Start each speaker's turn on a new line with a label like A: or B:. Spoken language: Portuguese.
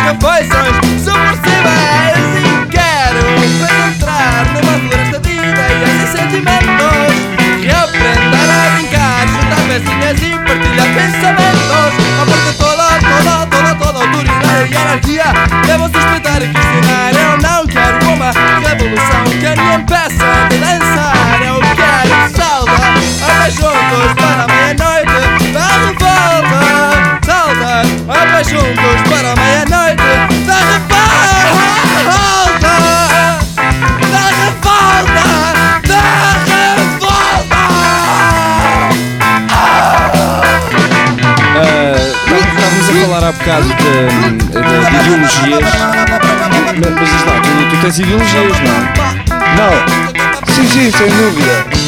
A: refeições submersíveis e quero penetrar numa floresta de ideias e sentimentos e aprender a brincar, juntar pecinhas e partilhar pensamentos. A porta toda autoridade e anarquia devo suspeitar e questionar. Eu não quero uma revolução que me impeça de dançar. Eu quero salva, até juntos para a meia-noite da revolta. Salva, até juntos para a meia-noite da revolta. Da revolta, da revolta.
B: Estávamos a falar há bocado de ideologias. Mas diz lá, tu tens ideologias, não é?
C: Não, sim, sem dúvida.